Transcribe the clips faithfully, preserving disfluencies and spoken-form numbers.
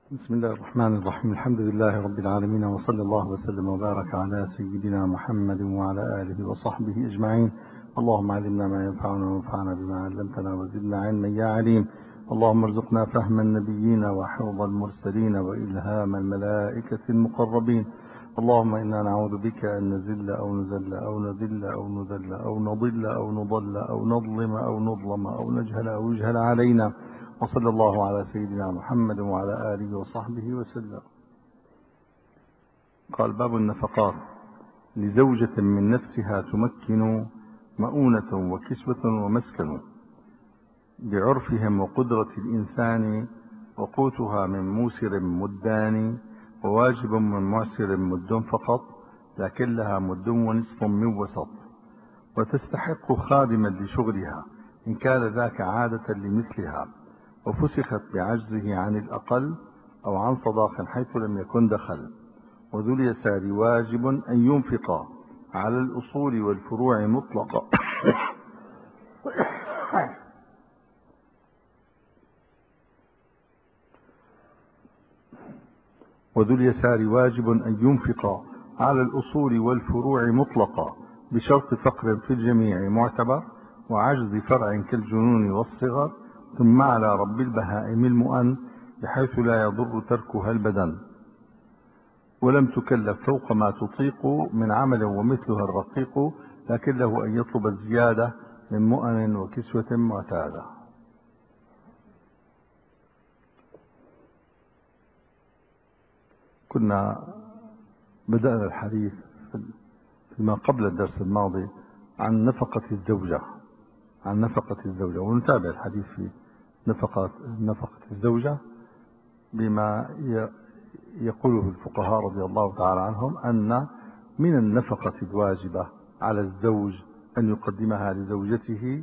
بسم الله الرحمن الرحيم. الحمد لله رب العالمين، وصلى الله وسلم وبارك على سيدنا محمد وعلى آله وصحبه أجمعين. اللهم علمنا ما ينفعنا وانفعنا بما علمتنا وزدنا علما يا عليم. اللهم ارزقنا فهم النبيين وحفظ المرسلين وإلهام الملائكة المقربين. اللهم إنا نعوذ بك أن نزل أو نزل أو نذل أو نذل أو نضل أو نضل أو نظلم أو نظلم أو نجهل أو يجهل علينا. وصلى الله على سيدنا محمد وعلى آله وصحبه وسلم. قال: باب النفقات. لزوجة من نفسها تمكن مؤونة وكسوة ومسكن، بعرفهم وقدرة الإنسان، وقوتها من موسر مدان، وواجب من معسر مد فقط، لكن لها مد ونصف من وسط، وتستحق خادما لشغلها إن كان ذاك عادة لمثلها، وفسخت بعجزه عن الأقل أو عن صداق حيث لم يكن دخل. وذو اليسار واجب أن ينفق على الأصول والفروع مطلقا وذو اليسار واجب أن ينفق على الأصول والفروع مطلقا، بشرط فقر في الجميع معتبر، وعجز فرع كالجنون والصغر، ثم على رب البهائم المؤن، بحيث لا يضر تركها البدن، ولم تكلف فوق ما تطيق من عمل ومثلها الرقيق، لكن له أن يطلب الزيادة من مؤن وكسوة معتادة. كنا بدأنا الحديث فيما قبل الدرس الماضي عن نفقة الزوجة عن نفقة الزوجة ونتابع الحديث في نفقة نفقة الزوجة بما يقوله الفقهاء رضي الله تعالى عنهم، أن من النفقة الواجبة على الزوج أن يقدمها لزوجته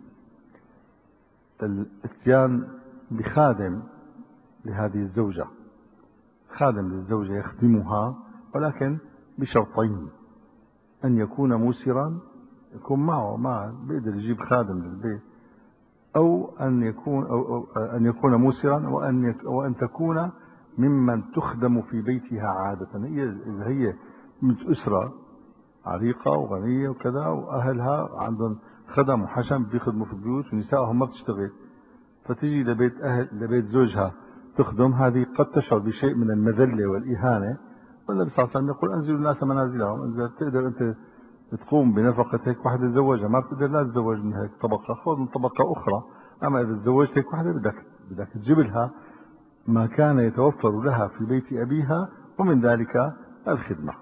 الاتيان بخادم لهذه الزوجة، خادم للزوجة يخدمها، ولكن بشرطين: أن يكون موسرا، يكون معه معه بيقدر يجيب خادم للبيت، أو أن يكون أو أو أن يكون موسرا، وأن وأن تكون ممن تخدم في بيتها عادة. هي إذا هي من أسرة عريقة وغنية وكذا، وأهلها عندهم خدم وحشم بيخدموا في البيوت، ونسائهم ما بتشتغل، فتجي لبيت أهل لبيت زوجها تخدم، هذه قد تشعر بشيء من المذلة والإهانة. والنبي صلى الله عليه وسلم يقول: أنزلوا الناس منازلهم. إذا بتقدر أنت تقوم بنفقة هيك واحدة تزوجها، ما بتقدر لا تتزوج من هيك طبقة، خذ من طبقة أخرى. أما إذا تزوجت هيك واحدة بدك بدك تجيب لها ما كان يتوفر لها في بيت أبيها، ومن ذلك الخدمة.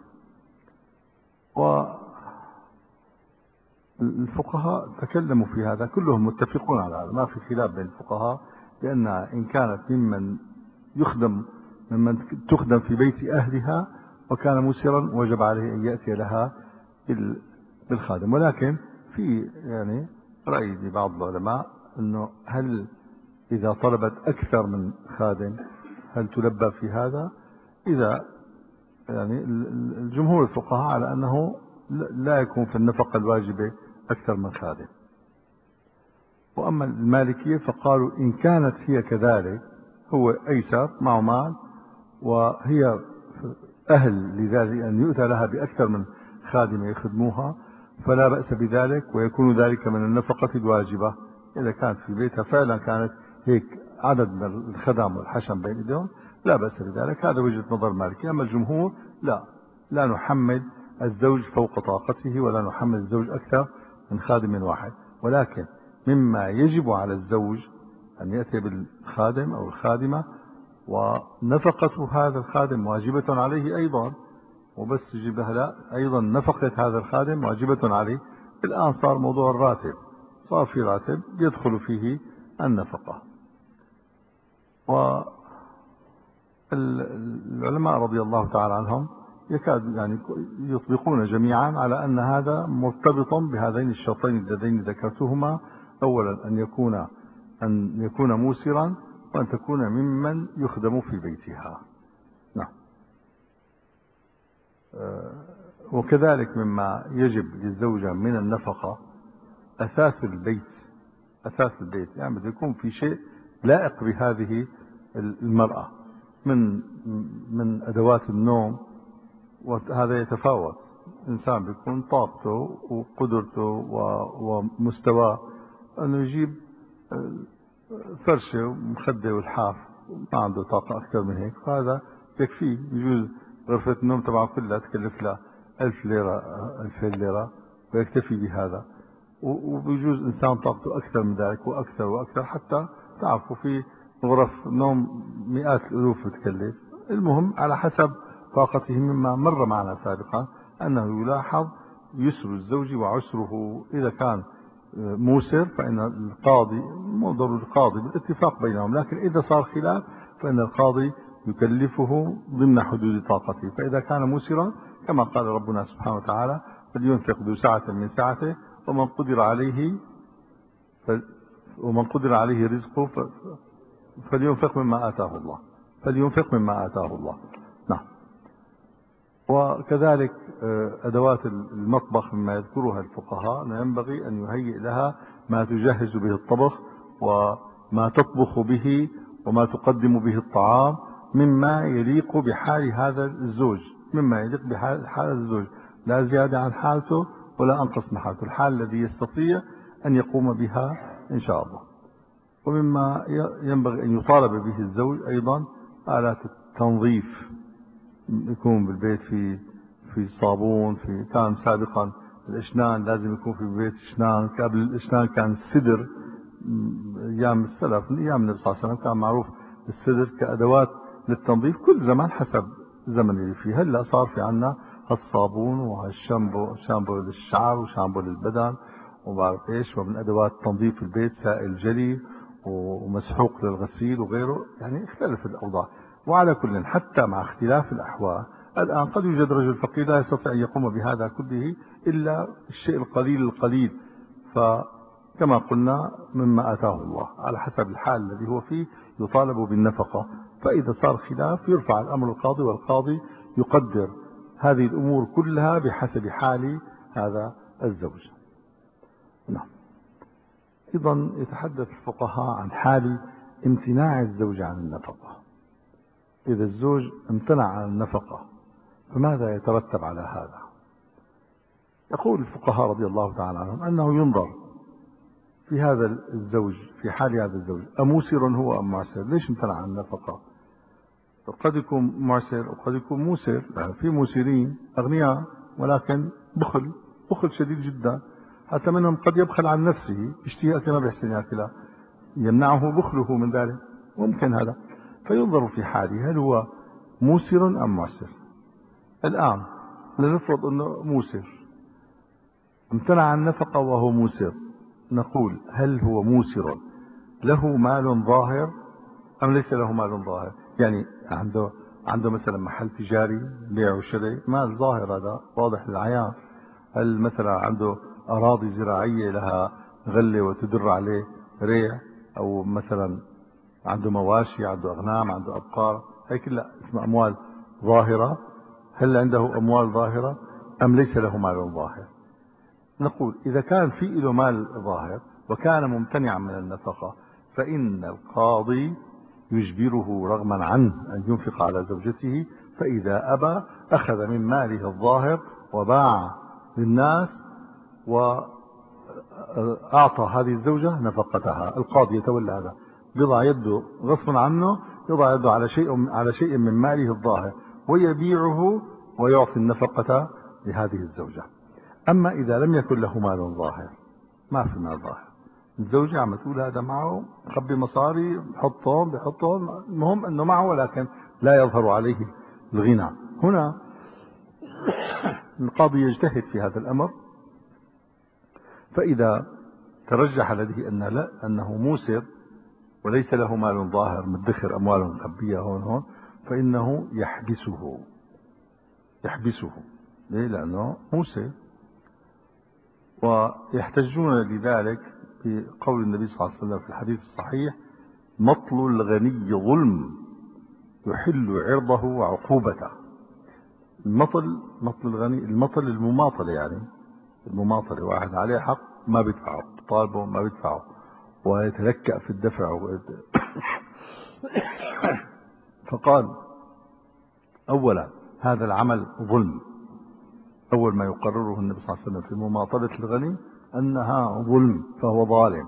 والفقهاء تكلموا في هذا، كلهم متفقون على هذا، ما في خلاف بين الفقهاء بأن إن كانت ممن يخدم ممن تخدم في بيت أهلها وكان مسرا، وجب عليه أن يأتي لها بالخادم. ولكن في يعني رأي لبعض العلماء أنه هل إذا طلبت أكثر من خادم هل تلبى في هذا؟ إذا يعني الجمهور الفقهاء على أنه لا يكون في النفقة الواجبة أكثر من خادم. وأما المالكية فقالوا إن كانت هي كذلك، هو أيسر معه مال وهي أهل لذلك أن يؤتى لها بأكثر من خادم يخدموها، فلا بأس بذلك، ويكون ذلك من النفقة الواجبة. إذا كانت في بيتها فعلا كانت هيك عدد من الخدم والحشم بين ايديهم، لا بأس بذلك. هذا وجهة نظر المالكية. أما الجمهور لا لا نحمل الزوج فوق طاقته، ولا نحمل الزوج أكثر من خادم واحد، ولكن مما يجب على الزوج أن يأتي بالخادم أو الخادمة، ونفقة هذا الخادم واجبة عليه أيضا، وبس يجيب لها لا، أيضا نفقة هذا الخادم واجبة عليه. الآن صار موضوع الراتب، صار في راتب يدخل فيه النفقة. والعلماء رضي الله تعالى عنهم يكاد يعني يطبقون جميعا على أن هذا مرتبط بهذين الشرطين اللذين ذكرتهما: أولا أن يكون أن يكون موسرا، وأن تكون ممن يخدم في بيتها. نعم. وكذلك مما يجب للزوجة من النفقة أساس البيت. أساس البيت يعني بده يكون في شيء لائق بهذه المرأة. من من أدوات النوم، وهذا يتفاوت. إنسان بيكون طاقته وقدرته ومستواه أنه يجيب فرشة ومخدة والحاف، ما عنده طاقة أكثر من هيك، فهذا يكفيه. يجوز غرفة النوم تبعه كلها تكلف له ألف ليرة ألفين ليرة ويكتفي بهذا. وبيجوز إنسان طاقته أكثر من ذلك وأكثر وأكثر، حتى تعرفوا في غرف نوم مئات الألوف بتكلف. المهم على حسب طاقته، مما مر معنا سابقا أنه يلاحظ يسر الزوج وعسره. إذا كان موسر فإن القاضي، مو ضروري القاضي، بالاتفاق بينهم، لكن إذا صار خلاف فإن القاضي يكلفه ضمن حدود طاقته. فإذا كان موسرا كما قال ربنا سبحانه وتعالى: فلينفق ذو سعة من سعته ومن قدر عليه ف... ومن قدر عليه رزقه ف... فلينفق مما آتاه الله فلينفق مما آتاه الله. نعم. وكذلك أدوات المطبخ مما يذكرها الفقهاء أنه ينبغي أن يهيئ لها ما تجهز به الطبخ وما تطبخ به وما تقدم به الطعام مما يليق بحال هذا الزوج، مما يليق بحال هذا الزوج، لا زيادة عن حالته ولا أنقص من حالته، الحال الذي يستطيع أن يقوم بها إن شاء الله. ومما ينبغي أن يطالب به الزوج أيضا آلات التنظيف، يكون بالبيت في في صابون. في كان سابقا الاشنان لازم يكون في البيت اشنان، قبل الاشنان كان السدر، ايام السلف، من ايام النبي صلى الله عليه وسلم كان معروف السدر كادوات للتنظيف، كل زمان حسب الزمن اللي فيه. هلا صار في عندنا الصابون والشامبو، شامبو للشعر وشامبو للبدن وبعرف ايش، ومن ادوات تنظيف البيت سائل جلي ومسحوق للغسيل وغيره. يعني اختلف الاوضاع. وعلى كل، حتى مع اختلاف الأحوال، الآن قد يوجد رجل فقير لا يستطيع أن يقوم بهذا كله إلا الشيء القليل القليل، فكما قلنا مما آتاه الله على حسب الحال الذي هو فيه يطالب بالنفقة. فإذا صار خلاف يرفع الأمر القاضي، والقاضي يقدر هذه الأمور كلها بحسب حال هذا الزوج. نعم. أيضا يتحدث الفقهاء عن حال امتناع الزوج عن النفقة. إذا الزوج امتنع عن النفقة فماذا يترتب على هذا؟ يقول الفقهاء رضي الله تعالى عنهم أنه ينظر في هذا الزوج، في حال هذا الزوج، أموسر هو أم معسر؟ ليش امتنع عن النفقة؟ قد يكون معسر وقد يكون موسر. يعني في موسرين أغنياء ولكن بخل بخل شديد جدا، حتى منهم قد يبخل عن نفسه، يشتهي أكل ما بيحسن يأكلها، يمنعه بخله من ذلك، ممكن هذا. فينظر في حاله هل هو موسر أم معسر. الآن لنفرض أنه موسر، امتنع عن النفقة وهو موسر، نقول هل هو موسر له مال ظاهر أم ليس له مال ظاهر؟ يعني عنده عنده مثلا محل تجاري بيع وشراء، مال ظاهر هذا واضح للعيان. هل مثلا عنده أراضي زراعية لها غلة وتدر عليه ريع، أو مثلا عنده مواشي، عنده أغنام، عنده أبقار، هي كلها اسمها أموال ظاهرة. هل عنده أموال ظاهرة أم ليس له مال ظاهر؟ نقول إذا كان في له مال ظاهر وكان ممتنعا من النفقة فإن القاضي يجبره رغما عنه أن ينفق على زوجته، فإذا أبى أخذ من ماله الظاهر وباع للناس وأعطى هذه الزوجة نفقتها. القاضي يتولى هذا، يضع يده غصبا عنه، يضع يده على شيء على شيء من ماله الظاهر ويبيعه ويعطي النفقة لهذه الزوجة. أما إذا لم يكن له مال ظاهر، ما في مال ظاهر، الزوجة عم تقول هذا معه خبي مصاري بحطهم بحطهم، المهم أنه معه ولكن لا يظهر عليه الغنى، هنا القاضي يجتهد في هذا الأمر. فإذا ترجح لديه أن لا أنه موسر وليس له مال ظاهر مدخر أموال مخبية هون هون، فإنه يحبسه يحبسه ليه؟ لأنه موسر. ويحتجون لذلك بقول النبي صلى الله عليه وسلم في الحديث الصحيح: مطل الغني ظلم يحل عرضه وعقوبته. المطل، مطل الغني، المطل المماطلة، يعني المماطلة، واحد عليه حق ما بيدفعه، طالبه ما بيدفعه ويتلكأ في الدفع فقال أولا هذا العمل ظلم. أول ما يقرره النبي صلى الله عليه وسلم في مماطلة الغني أنها ظلم، فهو ظالم.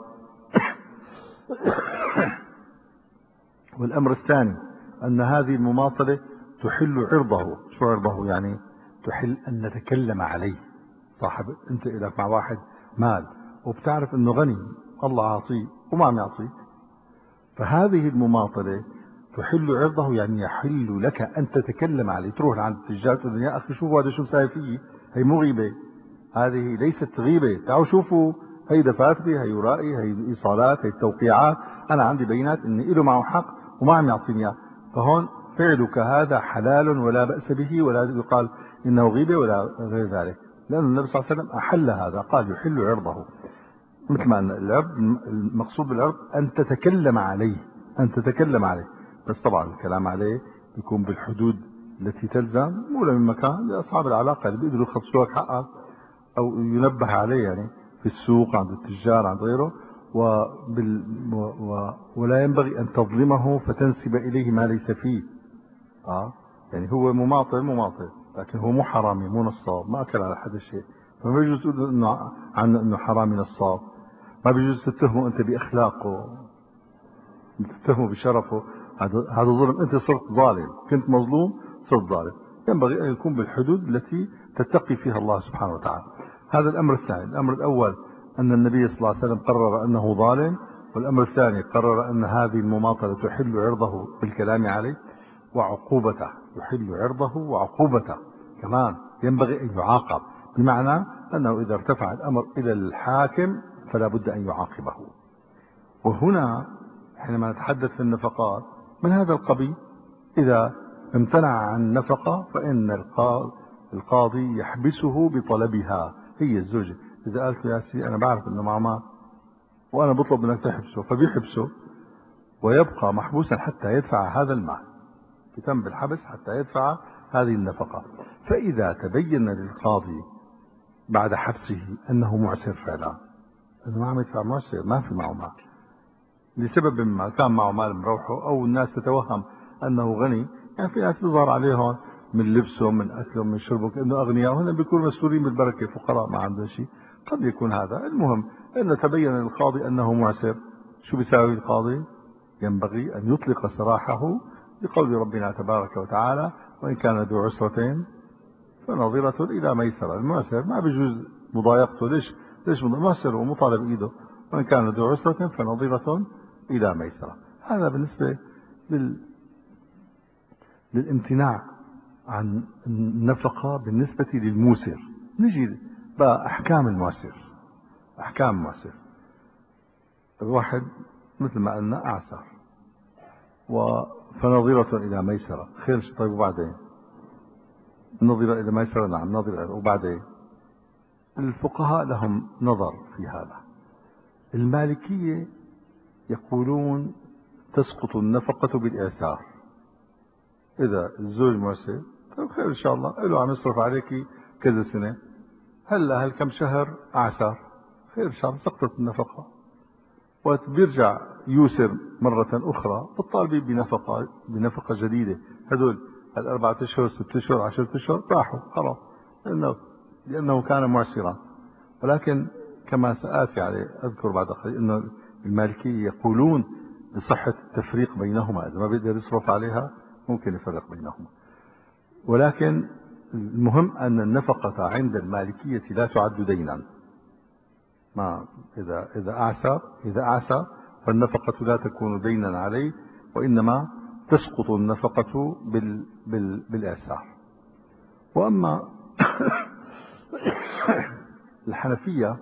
والأمر الثاني أن هذه المماطلة تحل عرضه. شو عرضه؟ يعني تحل أن نتكلم عليه. صاحب أنت إلك مع واحد مال وبتعرف أنه غني، الله عاطيه وما عم يعطيك، فهذه المماطلة تحل عرضه، يعني يحل لك أن تتكلم عليه. تروح عند التجار تقول يا أخي شوفوا هذا شو مساوي فيه، هي مو غيبة، هذه ليست غيبة، تعالوا شوفوا هي دفاتري، هي ورائي، هي إيصالات، هي توقيعات، أنا عندي بينات إني له معه حق وما عم يعطيني إياه. فهون فعلك هذا حلال ولا بأس به، ولا يقال إنه غيبة ولا غير ذلك، لأن النبي صلى الله عليه وسلم أحل هذا، قال يحل عرضه. مثل ما العرض، المقصود بالعرض أن تتكلم عليه، أن تتكلم عليه، بس طبعا الكلام عليه يكون بالحدود التي تلزم، مو من مكان لأصحاب العلاقة اللي بيقدروا يخلصوا لك حقك أو ينبه عليه، يعني في السوق عند التجار عند غيره. وبال و... ولا ينبغي أن تظلمه فتنسب إليه ما ليس فيه. آه يعني هو مماطل مماطل، لكن هو مو حرامي مو نصاب، ما أكل على حدا شيء، فما بيجوز تقول إنه عنه إنه حرامي نصاب. ما بيجوز تتهمه أنت بأخلاقه، تتهمه بشرفه، هذا هذا ظلم. أنت صرت ظالم، كنت مظلوم صرت ظالم. ينبغي أن يكون بالحدود التي تتقي فيها الله سبحانه وتعالى. هذا الأمر الثاني. الأمر الأول أن النبي صلى الله عليه وسلم قرر أنه ظالم، والأمر الثاني قرر أن هذه المماطلة تحل عرضه بالكلام عليه وعقوبته، يحل عرضه وعقوبته كمان، ينبغي أن يعاقب، بمعنى أنه إذا ارتفع الأمر إلى الحاكم فلا بد أن يعاقبه. وهنا حينما نتحدث في النفقات من هذا القبيل، إذا امتنع عن نفقة فإن القاضي يحبسه بطلبها. هي الزوجة إذا قالت يا سيدي أنا بعرف أنه معه مال وأنا بطلب منك تحبسه، فبيحبسه ويبقى محبوسا حتى يدفع هذا المال، يتم بالحبس حتى يدفع هذه النفقة. فإذا تبين للقاضي بعد حبسه أنه معسر فعلا، أنه ما عم يدفع، معسر ما في معه مال لسبب ما، كان معه مال مروحه، أو الناس تتوهم أنه غني. يعني في ناس بيظهر عليهم من لبسهم من أكلهم من شربهم كأنه أغنياء، وهنا بيكونوا مسؤولين بالبركة، فقراء ما عندهم شيء. قد يكون هذا. المهم أن تبين للقاضي أنه معسر، شو بيساوي القاضي؟ ينبغي أن يطلق سراحه بقول ربنا تبارك وتعالى وإن كان ذو عسرة فنظرة إلى ميسرة. المعسر ما بيجوز مضايقته، ليش؟ ليش معسر ومطالب إيده؟ وإن كان ذو عسرة فنظرة إلى ميسرة. هذا بالنسبة لل... للامتناع عن النفقة بالنسبة للموسر. نجي بقى أحكام المعسر. أحكام المعسر، الواحد مثل ما قلنا أعسر فنظرة إلى ميسرة، خير. طيب وبعدين؟ نظرة إلى ميسرة، نعم نظرة، وبعدين؟ الفقهاء لهم نظر في هذا. المالكية يقولون تسقط النفقة بالإعسار. إذا الزوج معسر طيب خير إن شاء الله، له عم يصرف عليك كذا سنة، هلا هالكم شهر أعسر، خير إن شاء الله سقطت النفقة. وقت بيرجع يوسر مرة أخرى بتطالبي بنفقة بنفقة جديدة. هدول الأربعة أشهر ست أشهر عشرة أشهر راحوا خلاص، لأنه لأنه كان معسرا. ولكن كما سآتي عليه أذكر بعد قليل أن المالكية يقولون بصحة التفريق بينهما، إذا ما بيقدر يصرف عليها ممكن يفرق بينهما. ولكن المهم أن النفقة عند المالكية لا تعد دينا. ما إذا إذا أعسر إذا أعسر فالنفقة لا تكون دينا عليه، وإنما تسقط النفقة بال بال بالإعسار. وأما الحنفية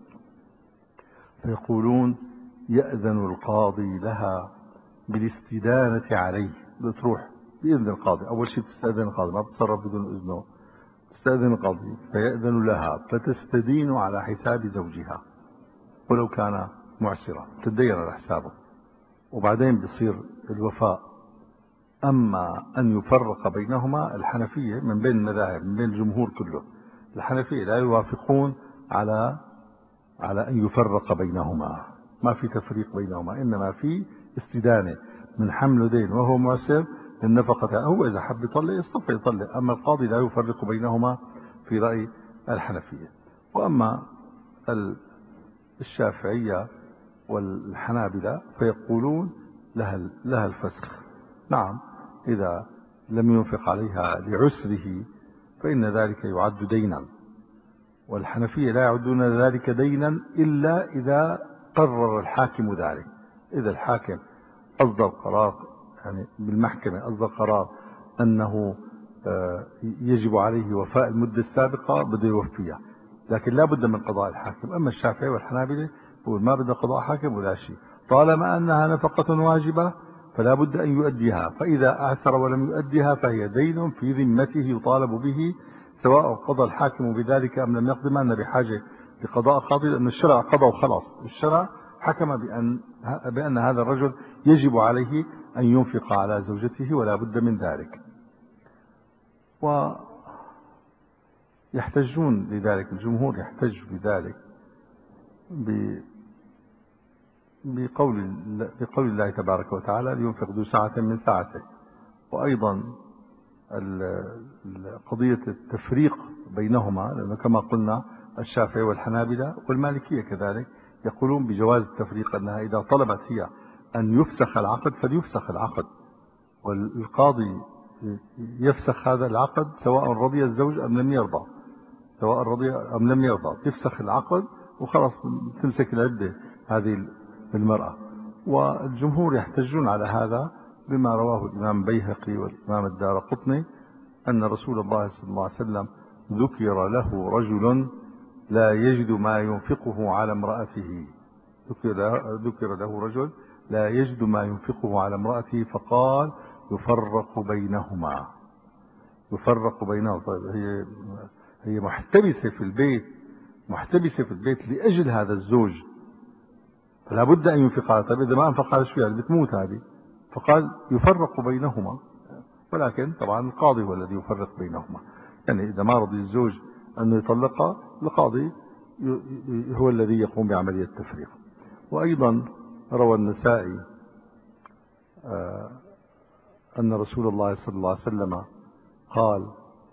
فيقولون يأذن القاضي لها بالاستدانة عليه. بتروح بإذن القاضي، أول شيء تستأذن القاضي، ما بتصرف بدون إذنه، تستأذن القاضي فيأذن لها فتستدين على حساب زوجها ولو كان معسرا، تدين على حسابه، وبعدين بصير الوفاء. أما أن يفرق بينهما، الحنفية من بين المذاهب من بين الجمهور كله، الحنفية لا يوافقون على على أن يفرق بينهما، ما في تفريق بينهما، إنما في استدانة من حمل دين وهو معسر للنفقة. هو إذا حب يطلق يصطفى يطلق، أما القاضي لا يفرق بينهما في رأي الحنفية. وأما الشافعية والحنابلة فيقولون لها لها الفسخ. نعم، إذا لم ينفق عليها لعسره فإن ذلك يعد دينا، والحنفية لا يعدون ذلك دينا إلا إذا قرر الحاكم ذلك. إذا الحاكم أصدر قرار، يعني بالمحكمة أصدر قرار أنه يجب عليه وفاء المدة السابقة بده يوفيها، لكن لا بد من قضاء الحاكم. أما الشافعي والحنابلة يقول ما بدنا قضاء حاكم ولا شيء، طالما أنها نفقة واجبة فلا بد أن يؤديها، فإذا أعسر ولم يؤديها فهي دين في ذمته يطالب به، سواء قضى الحاكم بذلك أم لم يقضي. ما أن بحاجة لقضاء قاضي، لأن الشرع قضى وخلاص. الشرع حكم بأن, بأن هذا الرجل يجب عليه أن ينفق على زوجته ولا بد من ذلك. ويحتجون لذلك، الجمهور يحتج بذلك بقول, بقول الله تبارك وتعالى لينفق ذو سعة من سعته. وأيضا قضية التفريق بينهما، لأنه كما قلنا الشافعي والحنابلة والمالكية كذلك يقولون بجواز التفريق، أنها إذا طلبت هي أن يفسخ العقد فليفسخ العقد، والقاضي يفسخ هذا العقد سواء رضي الزوج أم لم يرضى، سواء رضي أم لم يرضى، يفسخ العقد وخلاص تمسك العدة هذه المرأة. والجمهور يحتجون على هذا بما رواه الإمام البيهقي والإمام الدارقطني أن رسول الله صلى الله عليه وسلم ذكر له رجل لا يجد ما ينفقه على امرأته، ذكر له رجل لا يجد ما ينفقه على امرأته فقال يفرق بينهما. يفرق بينهما. طيب هي هي محتبسة في البيت، محتبسة في البيت لأجل هذا الزوج، فلا بد أن ينفق على. طيب إذا ما أنفق على شوية بتموت هذه، فقال يفرق بينهما. ولكن طبعا القاضي هو الذي يفرق بينهما، يعني إذا ما رضي الزوج أنه يطلقها القاضي هو الذي يقوم بعملية التفريق. وأيضا روى النسائي أن رسول الله صلى الله عليه وسلم قال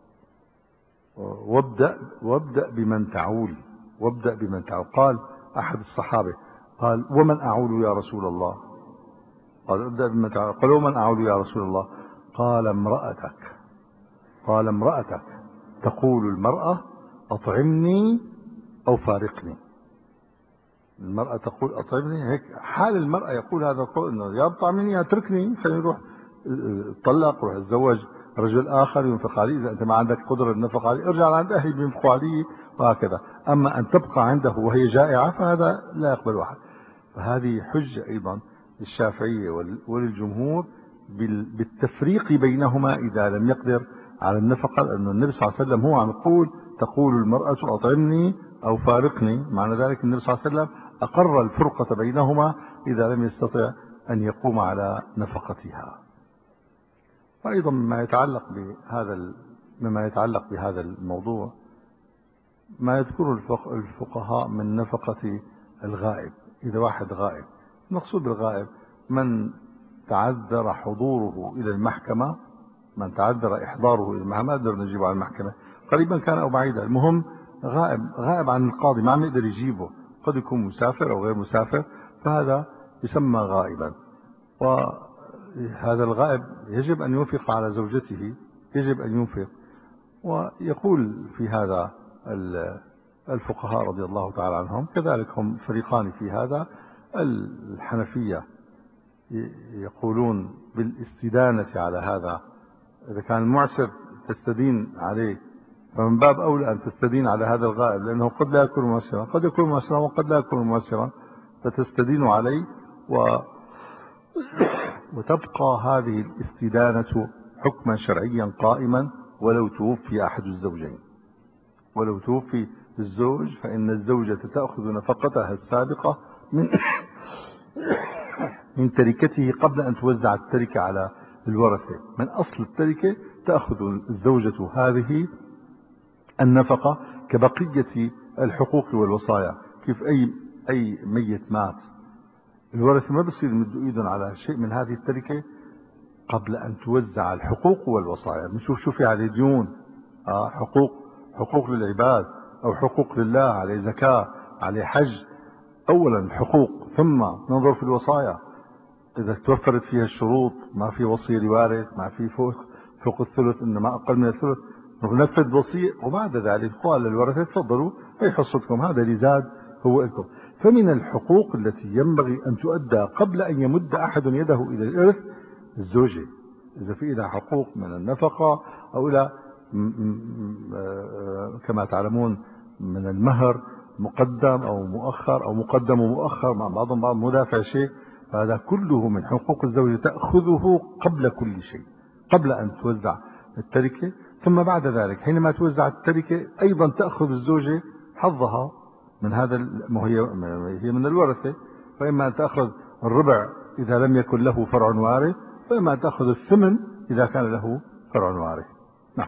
وابدأ, وابدأ بمن تعول، وابدأ بمن تعول. قال أحد الصحابة قال ومن أعول يا رسول الله؟ قال ابدأ بمن تعول. قال ومن أعول يا رسول الله؟ قال امرأتك. قال امرأتك. تقول المرأة أطعمني أو فارقني. المرأة تقول أطعمني، هيك حال المرأة يقول هذا القول، إنه يا أطعمني يا اتركني، خليني نروح طلق، روح اتزوج رجل آخر ينفق عليه. إذا أنت ما عندك قدرة النفق عليه ارجع عند أهلي بينفقوا عليه وهكذا. أما أن تبقى عنده وهي جائعة فهذا لا يقبل أحد. فهذه حجة أيضا للشافعية وللجمهور بالتفريق بينهما إذا لم يقدر على النفقة، لأن النبي صلى الله عليه وسلم هو عم يقول تقول المرأة أطعمني أو فارقني، معنى ذلك النبي صلى الله عليه وسلم أقر الفرقة بينهما إذا لم يستطع أن يقوم على نفقتها. وأيضا مما يتعلق بهذا مما يتعلق بهذا الموضوع ما يذكره الفقهاء من نفقة الغائب. إذا واحد غائب، المقصود بالغائب من تعذر حضوره إلى المحكمة، من تعذر إحضاره إلى المحكمة، ما قدر نجيبه على المحكمة قريبا كان أو بعيدا، المهم غائب غائب عن القاضي، ما عم يقدر يجيبه، قد يكون مسافر أو غير مسافر، فهذا يسمى غائبا. وهذا الغائب يجب أن ينفق على زوجته، يجب أن ينفق. ويقول في هذا الفقهاء رضي الله تعالى عنهم كذلك، هم فريقان في هذا. الحنفية يقولون بالاستدانة على هذا، إذا كان المعسر تستدين عليه فمن باب أولى أن تستدين على هذا الغائب، لأنه قد لا يكون معسرا، قد يكون معسرا وقد لا يكون معسرا، فتستدين عليه و... وتبقى هذه الاستدانة حكما شرعيا قائما ولو توفي أحد الزوجين. ولو توفي الزوج فإن الزوجة تأخذ نفقتها السابقة من من تركته قبل أن توزع التركة على الورثة، من أصل التركة تأخذ الزوجة هذه النفقة كبقية الحقوق والوصايا. كيف أي أي ميت مات الورثة ما بصير يمدوا إيدهم على شيء من هذه التركة قبل أن توزع الحقوق والوصايا. بنشوف شو في عليه ديون، آه حقوق حقوق للعباد أو حقوق لله، عليه زكاة، عليه حج. أولا الحقوق، ثم ننظر في الوصايا إذا توفرت فيها الشروط، ما في وصي لوارث، ما في فوق فوق الثلث، إنما أقل من الثلث، ننفذ وصية. وبعد ذلك قال للورثة تفضلوا هي حصتكم، هذا اللي زاد هو لكم. فمن الحقوق التي ينبغي أن تؤدى قبل أن يمد أحد يده إلى الإرث الزوجة، إذا في لها حقوق من النفقة أو إلى كما تعلمون من المهر مقدم أو مؤخر أو مقدم ومؤخر مع بعضهم بعض مدافع شيء، فهذا كله من حقوق الزوجة تأخذه قبل كل شيء، قبل أن توزع التركة. ثم بعد ذلك حينما توزع التركة أيضا تأخذ الزوجة حظها من هذا، هي من الورثة، فإما أن تأخذ الربع إذا لم يكن له فرع وارث، وإما أن تأخذ الثمن إذا كان له فرع وارث. نعم.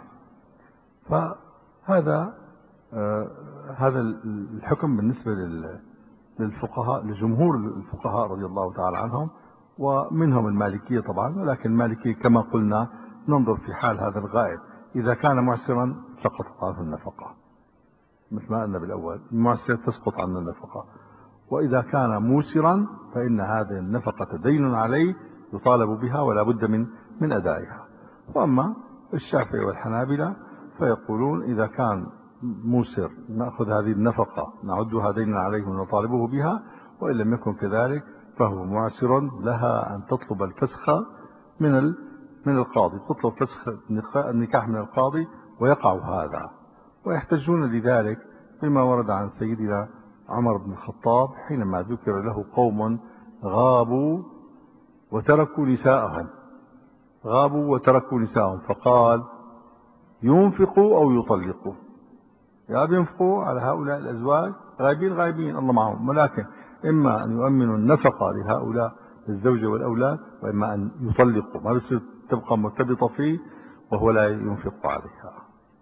فهذا آه هذا الحكم بالنسبة للفقهاء، لجمهور الفقهاء رضي الله تعالى عنهم، ومنهم المالكية طبعا، ولكن المالكية كما قلنا ننظر في حال هذا الغائب، إذا كان معسرا سقطت عنه النفقة، مثل ما قلنا بالأول المعسر تسقط عنه النفقة، وإذا كان موسرا فإن هذه النفقة دين عليه يطالب بها ولا بد من من أدائها. وأما الشافعي والحنابلة فيقولون إذا كان موسر نأخذ هذه النفقة نعدها دينا عليه ونطالبه بها، وإن لم يكن كذلك فهو معسر، لها أن تطلب الفسخ من من القاضي، تطلب فسخ النكاح من القاضي ويقع هذا. ويحتجون لذلك بما ورد عن سيدنا عمر بن الخطاب حينما ذكر له قوم غابوا وتركوا نساءهم، غابوا وتركوا نساءهم، فقال ينفقوا أو يطلقوا، يا بينفقوا على هؤلاء الأزواج غايبين غايبين الله معهم، ولكن إما أن يؤمنوا النفقة لهؤلاء الزوجة والأولاد، وإما أن يطلقوا، ما بصير تبقى مرتبطة فيه وهو لا ينفق عليها.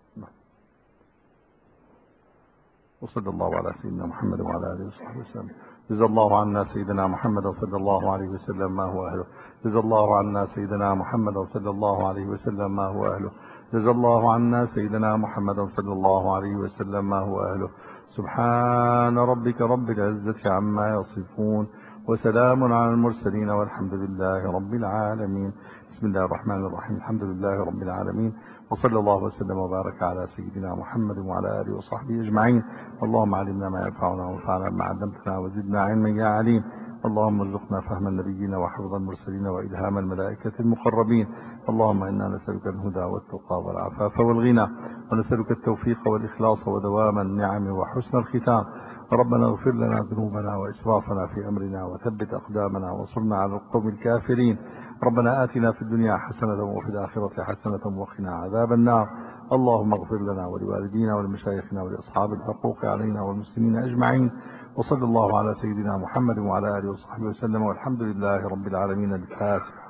وصلى الله على سيدنا محمد وعلى آله وصحبه وسلم. جزا الله عنا سيدنا محمد صلى الله عليه وسلم ما هو أهله. جزا الله عنا سيدنا محمد صلى الله عليه وسلم ما هو أهله. جزا الله عنا سيدنا محمد صلى الله عليه وسلم ما هو أهله. سبحان ربك رب العزة عما يصفون، وسلام على المرسلين، والحمد لله رب العالمين. بسم الله الرحمن الرحيم. الحمد لله رب العالمين، وصلى الله وسلم وبارك على سيدنا محمد وعلى آله وصحبه أجمعين. اللهم علمنا ما ينفعنا وانفعنا بما علمتنا وزدنا علما يا عليم. اللهم ارزقنا فهم النبيين وحفظ المرسلين وإلهام الملائكة المقربين. اللهم إنا نسألك الهدى والتقى والعفاف والغنى، ونسألك التوفيق والإخلاص ودوام النعم وحسن الختام. ربنا اغفر لنا ذنوبنا وإسرافنا في أمرنا، وثبت أقدامنا، وانصرنا على القوم الكافرين. ربنا آتنا في الدنيا حسنة وفي الآخرة حسنة وقنا عذاب النار. اللهم اغفر لنا ولوالدينا ولمشايخنا ولأصحاب الحقوق علينا والمسلمين أجمعين. وصلى الله على سيدنا محمد وعلى آله وصحبه وسلم، والحمد لله رب العالمين. الفاتحة.